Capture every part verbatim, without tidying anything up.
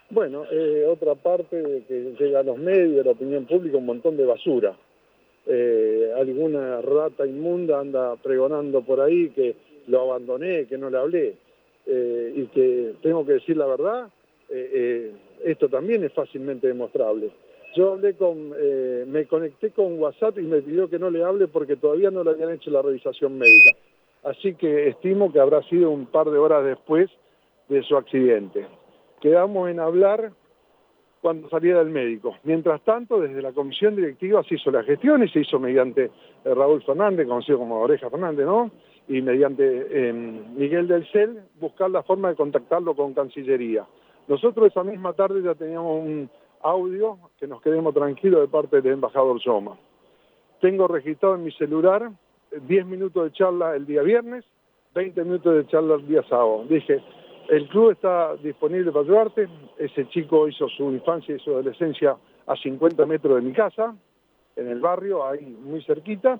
Bueno, eh, otra parte de que llega a los medios, a la opinión pública, un montón de basura. Eh, alguna rata inmunda anda pregonando por ahí que lo abandoné, que no le hablé, eh, y que tengo que decir la verdad, eh, eh, esto también es fácilmente demostrable. Yo hablé con, eh, me conecté con WhatsApp y me pidió que no le hable porque todavía no le habían hecho la revisación médica. Así que estimo que habrá sido un par de horas después de su accidente. Quedamos en hablar cuando saliera el médico. Mientras tanto, desde la comisión directiva se hizo la gestión y se hizo mediante eh, Raúl Fernández, conocido como Oreja Fernández, ¿no? Y mediante eh, Miguel del Cel, buscar la forma de contactarlo con Cancillería. Nosotros esa misma tarde ya teníamos un audio que nos quedemos tranquilos de parte del embajador Yoma. Tengo registrado en mi celular diez minutos de charla el día viernes, veinte minutos de charla el día sábado. Dije, el club está disponible para ayudarte. Ese chico hizo su infancia y su adolescencia a cincuenta metros de mi casa, en el barrio, ahí muy cerquita.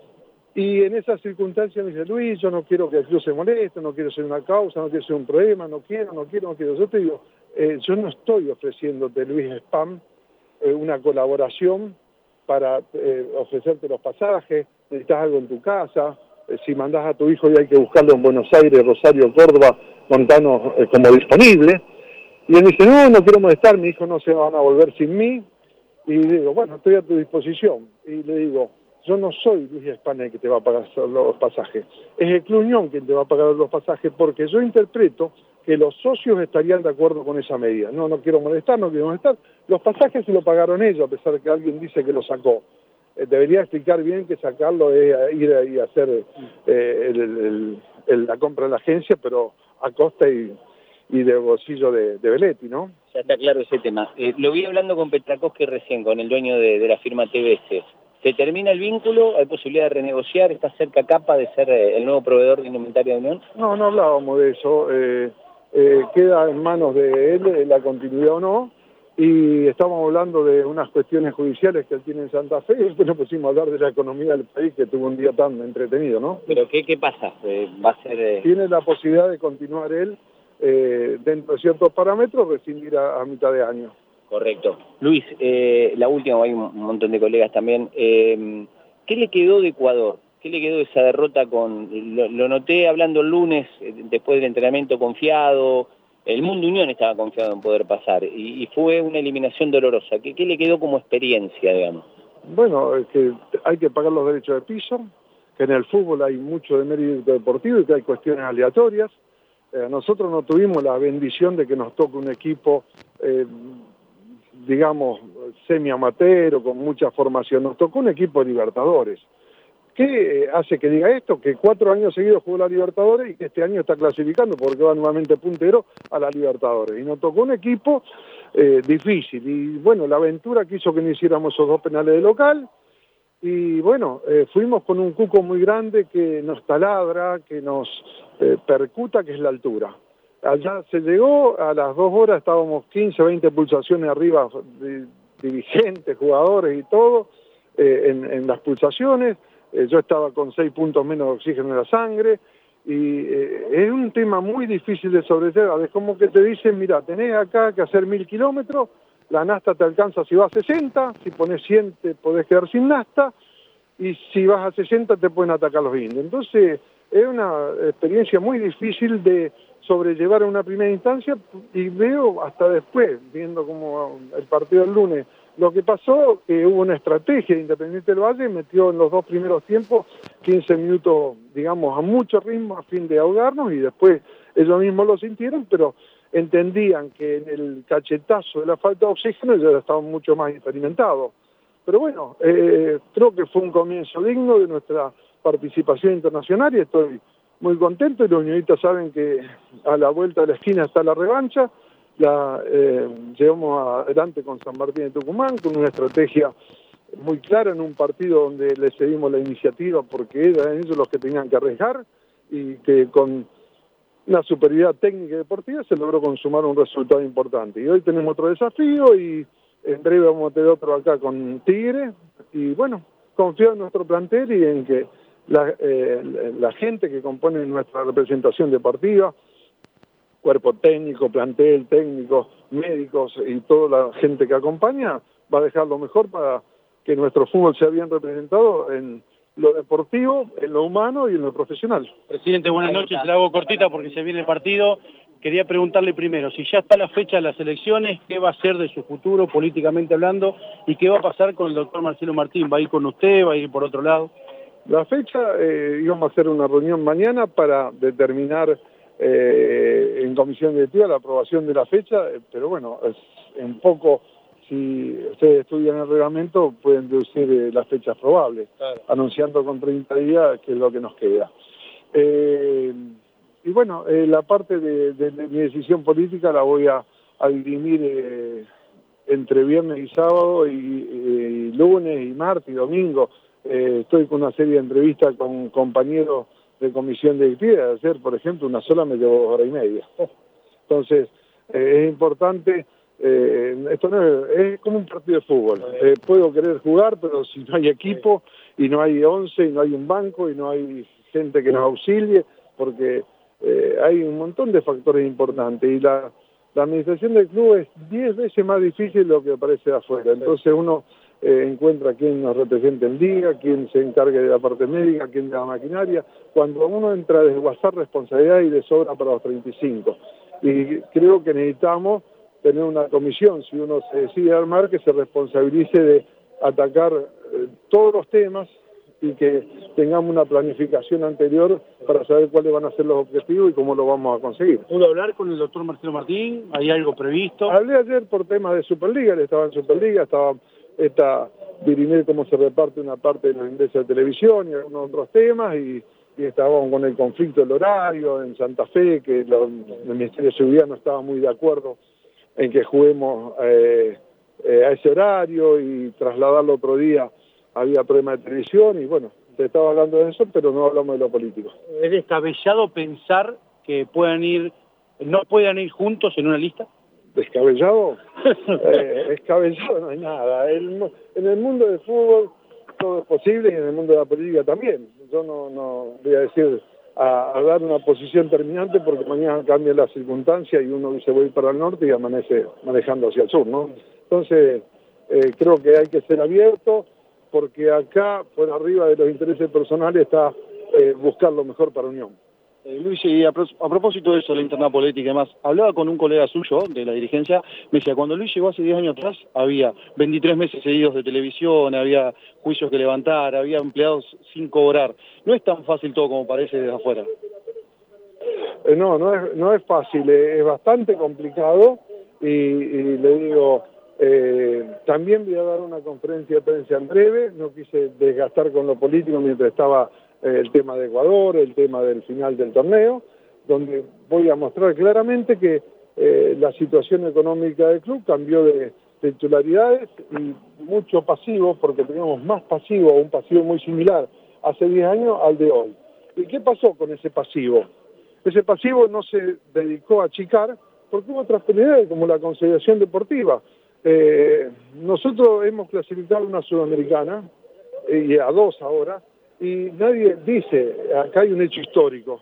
Y en esas circunstancias me dice, Luis, yo no quiero que el club se moleste, no quiero ser una causa, no quiero ser un problema, no quiero, no quiero, no quiero. Yo te digo, eh, yo no estoy ofreciéndote, Luis Spam, eh, una colaboración para eh, ofrecerte los pasajes, necesitas algo en tu casa, eh, si mandás a tu hijo y hay que buscarlo en Buenos Aires, Rosario, Córdoba, contanos eh, como disponible. Y él dice, no, no quiero molestar, mi hijo no se van a volver sin mí. Y digo, bueno, estoy a tu disposición. Y le digo, yo no soy Luis España el que te va a pagar los pasajes, es el Club Unión quien te va a pagar los pasajes, porque yo interpreto que los socios estarían de acuerdo con esa medida. No, no quiero molestar, no quiero molestar. Los pasajes se lo pagaron ellos, a pesar de que alguien dice que lo sacó. Eh, debería explicar bien que sacarlo es ir a, a hacer eh, el, el, el, la compra en la agencia, pero a costa y, y de bolsillo de, de Belletti, ¿no? Ya está claro ese tema. Eh, lo vi hablando con Petrakovsky recién, con el dueño de, de la firma T V C. ¿Se termina el vínculo? ¿Hay posibilidad de renegociar? ¿Está cerca Capa de ser eh, el nuevo proveedor de indumentaria de Unión? No, no hablábamos de eso. Eh, eh, queda en manos de él la continuidad o no. Y estamos hablando de unas cuestiones judiciales que él tiene en Santa Fe y después nos pusimos a hablar de la economía del país, que tuvo un día tan entretenido, ¿no? ¿Pero qué, qué pasa? Eh, ¿Va a ser...? Eh... Tiene la posibilidad de continuar él eh, dentro de ciertos parámetros, rescindir a, a mitad de año. Correcto. Luis, eh, la última, hay un montón de colegas también. Eh, ¿Qué le quedó de Ecuador? ¿Qué le quedó de esa derrota con...? Lo, lo noté hablando el lunes, eh, después del entrenamiento confiado. El Mundo Unión estaba confiado en poder pasar y, y fue una eliminación dolorosa. ¿Qué, ¿Qué le quedó como experiencia, digamos? Bueno, es que hay que pagar los derechos de piso, que en el fútbol hay mucho de mérito deportivo y que hay cuestiones aleatorias. Eh, nosotros no tuvimos la bendición de que nos toque un equipo, eh, digamos, semi-amateur o con mucha formación. Nos tocó un equipo de Libertadores. ¿Qué hace que diga esto? Que cuatro años seguidos jugó la Libertadores y que este año está clasificando porque va nuevamente puntero a la Libertadores. Y nos tocó un equipo eh, difícil. Y bueno, la aventura quiso que no hiciéramos esos dos penales de local. Y bueno, eh, fuimos con un cuco muy grande que nos taladra, que nos eh, percuta, que es la altura. Allá se llegó, a las dos horas estábamos quince, veinte pulsaciones arriba, de dirigentes, jugadores y todo, eh, en, en las pulsaciones. Eh, yo estaba con seis puntos menos de oxígeno en la sangre, y eh, es un tema muy difícil de sobrellevar. Es como que te dicen, mira, tenés acá que hacer mil kilómetros, la nafta te alcanza si vas a sesenta, si pones cien te podés quedar sin nafta, y si vas a sesenta te pueden atacar los indios. Entonces, es una experiencia muy difícil de sobrellevar en una primera instancia, y veo hasta después, viendo como el partido del lunes, lo que pasó, que hubo una estrategia de Independiente del Valle, metió en los dos primeros tiempos quince minutos, digamos, a mucho ritmo a fin de ahogarnos, y después ellos mismos lo sintieron, pero entendían que en el cachetazo de la falta de oxígeno ya estaban mucho más experimentados. Pero bueno, eh, creo que fue un comienzo digno de nuestra participación internacional y estoy muy contento, y los unionistas saben que a la vuelta de la esquina está la revancha. La eh, llevamos adelante con San Martín de Tucumán, con una estrategia muy clara en un partido donde le cedimos la iniciativa porque eran ellos los que tenían que arriesgar, y que con una superioridad técnica y deportiva se logró consumar un resultado importante. Y hoy tenemos otro desafío y en breve vamos a tener otro acá con Tigre, y bueno, confío en nuestro plantel y en que la, eh, la gente que compone nuestra representación deportiva, cuerpo técnico, plantel técnico, médicos y toda la gente que acompaña, va a dejar lo mejor para que nuestro fútbol sea bien representado en lo deportivo, en lo humano y en lo profesional. Presidente, buenas noches, le hago cortita porque se viene el partido. Quería preguntarle primero, si ya está la fecha de las elecciones, ¿qué va a ser de su futuro políticamente hablando? ¿Y qué va a pasar con el doctor Marcelo Martín? ¿Va a ir con usted? ¿Va a ir por otro lado? La fecha, eh, íbamos a hacer una reunión mañana para determinar eh, en comisión directiva la aprobación de la fecha, eh, pero bueno, es en poco, si ustedes estudian el reglamento, pueden deducir eh, las fechas probables, claro, anunciando con treinta días que es lo que nos queda. Eh, y bueno, eh, la parte de, de, de mi decisión política la voy a, a dirimir eh, entre viernes y sábado, y, y, y lunes y martes y domingo. Eh, estoy con una serie de entrevistas con compañeros de comisión directiva. Ayer, por ejemplo, una sola me llevó dos horas y media. Entonces, eh, es importante, eh, esto no es, es como un partido de fútbol. Eh, puedo querer jugar, pero si no hay equipo, y no hay once, y no hay un banco, y no hay gente que nos auxilie, porque eh, hay un montón de factores importantes, y la, la administración del club es diez veces más difícil de lo que parece de afuera. Entonces uno Eh, encuentra quien nos represente en liga, quien se encargue de la parte médica, quien de la maquinaria. Cuando uno entra a desguazar responsabilidad y de sobra para los treinta y cinco. Y creo que necesitamos tener una comisión, si uno se decide armar, que se responsabilice de atacar eh, todos los temas y que tengamos una planificación anterior para saber cuáles van a ser los objetivos y cómo lo vamos a conseguir. ¿Pudo hablar con el doctor Marcelo Martín? ¿Hay algo previsto? Hablé ayer por temas de Superliga, él estaba en Superliga, estaba... Está dirimir cómo se reparte una parte de los ingresos de televisión y algunos otros temas, y, y estábamos con el conflicto del horario en Santa Fe, que lo, el Ministerio de Seguridad no estaba muy de acuerdo en que juguemos eh, eh, a ese horario, y trasladarlo otro día había problema de televisión, y bueno, te estaba hablando de eso, pero no hablamos de lo político. ¿Es descabellado pensar que puedan ir, no puedan ir juntos en una lista? ¿Descabellado? eh, descabellado no hay nada. El, en el mundo del fútbol todo es posible, y en el mundo de la política también. Yo no, no voy a decir, a, a dar una posición terminante, porque mañana cambian las circunstancias y uno dice voy para el norte y amanece manejando hacia el sur, ¿no? Entonces, eh, creo que hay que ser abierto, porque acá, por arriba de los intereses personales, está eh, buscar lo mejor para Unión. Eh, Luis, y a, a propósito de eso, la interna política y demás, hablaba con un colega suyo de la dirigencia, me decía, cuando Luis llegó hace diez años atrás, había veintitrés meses seguidos de televisión, había juicios que levantar, había empleados sin cobrar. No es tan fácil todo como parece desde afuera. Eh, no, no es, no es fácil, eh, es bastante complicado, y, y le digo, eh, también voy a dar una conferencia de prensa en breve, no quise desgastar con lo político mientras estaba el tema de Ecuador, el tema del final del torneo, donde voy a mostrar claramente que eh, la situación económica del club cambió de titularidades y mucho pasivo, porque teníamos más pasivo, un pasivo muy similar hace diez años al de hoy. ¿Y qué pasó con ese pasivo? Ese pasivo no se dedicó a achicar, porque hubo otras prioridades, como la consolidación deportiva. Eh, nosotros hemos clasificado una sudamericana, y a dos ahora, y nadie dice, acá hay un hecho histórico,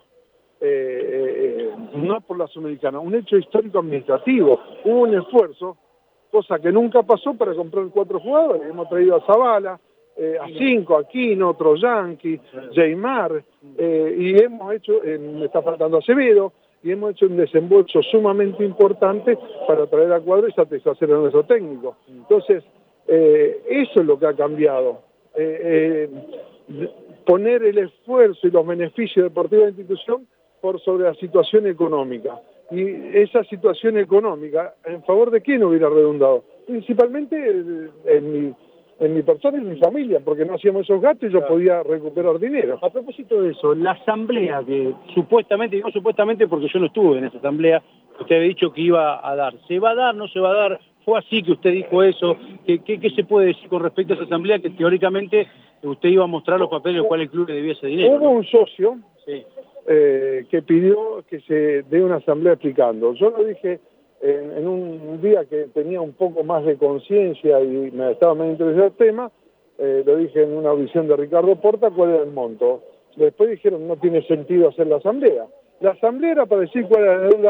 eh, eh, no por la Sudamericana, un hecho histórico administrativo. Hubo un esfuerzo, cosa que nunca pasó, para comprar cuatro jugadores. Hemos traído a Zavala, eh, a cinco, a Quino, otro Yankee, Jaymar, eh, y hemos hecho, eh, me está faltando Acevedo, y hemos hecho un desembolso sumamente importante para traer a Cuadro y satisfacer a nuestro técnico. Entonces, eh, eso es lo que ha cambiado. Eh, eh, poner el esfuerzo y los beneficios deportivos de la institución por sobre la situación económica. Y esa situación económica, ¿en favor de quién hubiera redundado? Principalmente en mi, en mi persona y en mi familia, porque no hacíamos esos gastos y yo claro. podía recuperar dinero. A propósito de eso, la asamblea que supuestamente, digo supuestamente porque yo no estuve en esa asamblea, usted había dicho que iba a dar, ¿se va a dar, no se va a dar? ¿Fue así que usted dijo eso? ¿Qué, qué, qué se puede decir con respecto a esa asamblea que teóricamente usted iba a mostrar los papeles los cuales el club le debía ese dinero? Hubo ¿no? un socio sí. eh, que pidió que se dé una asamblea explicando. Yo lo dije en, en un día que tenía un poco más de conciencia y me estaba más interesado el tema, eh, lo dije en una audición de Ricardo Porta, cuál era el monto. Después dijeron no tiene sentido hacer la asamblea. La asamblea era para decir cuál era la deuda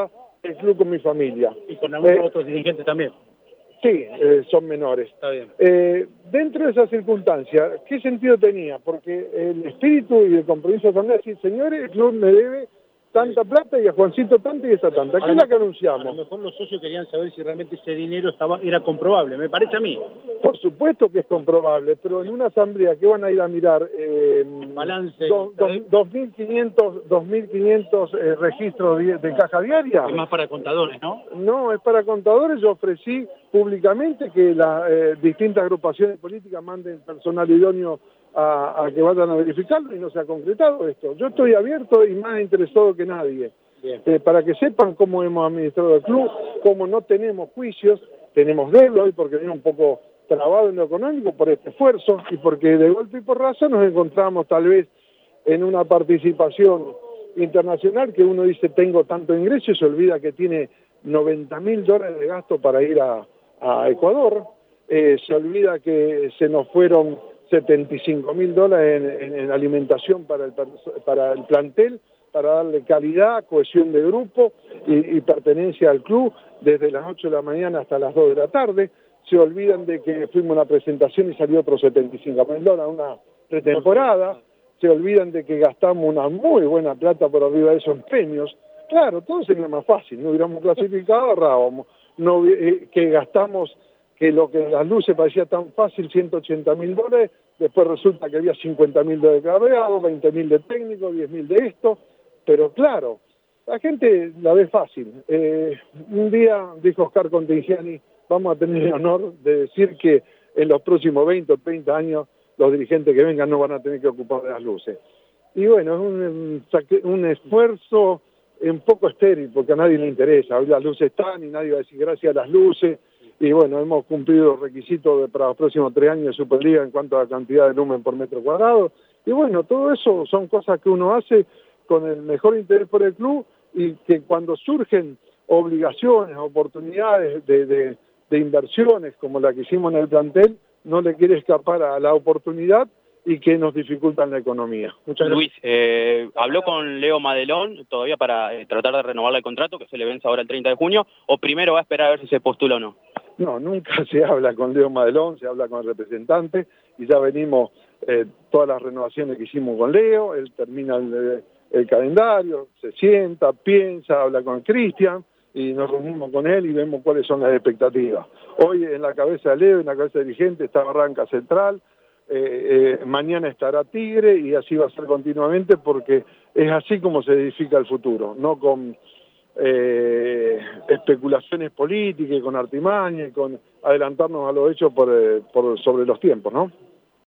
el club con mi familia. Y con algunos Eh, otros dirigentes también. Sí, eh, son menores. Está bien. Eh, dentro de esa circunstancia, ¿qué sentido tenía? Porque el espíritu y el compromiso de la decir, señores, el club me debe tanta plata y a Juancito tanta y esa tanta. ¿Qué es la que A lo anunciamos? mejor los socios querían saber si realmente ese dinero estaba era comprobable, me parece a mí. Por supuesto que es comprobable, pero en una asamblea que van a ir a mirar eh, Balance. do- do- dos mil quinientos dos mil quinientos eh, registros de, de caja diaria. Es más para contadores, ¿no? No, es para contadores. Yo ofrecí públicamente que las eh, distintas agrupaciones políticas manden personal idóneo a, a que vayan a verificarlo y no se ha concretado esto. Yo estoy abierto y más interesado que nadie. Eh, para que sepan cómo hemos administrado el club, cómo no tenemos juicios, tenemos deuda hoy porque viene un poco trabado en lo económico por este esfuerzo y porque de golpe y porrazo nos encontramos tal vez en una participación internacional que uno dice tengo tanto ingreso y se olvida que tiene noventa mil dólares de gasto para ir a, a Ecuador, eh, se olvida que se nos fueron setenta y cinco mil dólares en, en, en alimentación para el, para el plantel, para darle calidad, cohesión de grupo y, y pertenencia al club desde las ocho de la mañana hasta las dos de la tarde. Se olvidan de que fuimos a una presentación y salió otros setenta y cinco mil dólares, una pretemporada. Se olvidan de que gastamos una muy buena plata por arriba de esos premios. Claro, todo sería más fácil, no hubiéramos clasificado, ahorrábamos. No, eh, que gastamos, que lo que las luces parecía tan fácil, ciento ochenta mil dólares, después resulta que había cincuenta mil de cabreado, veinte mil de técnico, diez mil de esto, pero claro, la gente la ve fácil. Eh, un día dijo Oscar Contingiani, vamos a tener el honor de decir que en los próximos veinte o treinta años los dirigentes que vengan no van a tener que ocupar de las luces. Y bueno, es un, un esfuerzo un poco estéril porque a nadie le interesa. Hoy las luces están y nadie va a decir gracias a las luces. Y bueno, hemos cumplido los requisitos de, para los próximos tres años de Superliga en cuanto a la cantidad de lumen por metro cuadrado. Y bueno, todo eso son cosas que uno hace con el mejor interés por el club y que cuando surgen obligaciones, oportunidades de, de, de inversiones como la que hicimos en el plantel, no le quiere escapar a la oportunidad y que nos dificultan la economía. Muchas gracias. Luis, eh, ¿habló con Leo Madelón todavía para eh, tratar de renovarle el contrato, que se le vence ahora el treinta de junio, o primero va a esperar a ver si se postula o no? No, nunca se habla con Leo Madelón, se habla con el representante, y ya venimos eh, todas las renovaciones que hicimos con Leo, él termina el, el calendario, se sienta, piensa, habla con Cristian, y nos reunimos con él y vemos cuáles son las expectativas. Hoy en la cabeza de Leo, en la cabeza del dirigente, está Barranca Central, eh, eh, mañana estará Tigre y así va a ser continuamente porque es así como se edifica el futuro, no con eh, especulaciones políticas, con artimaña y con adelantarnos a los hechos por, eh, por sobre los tiempos, ¿no?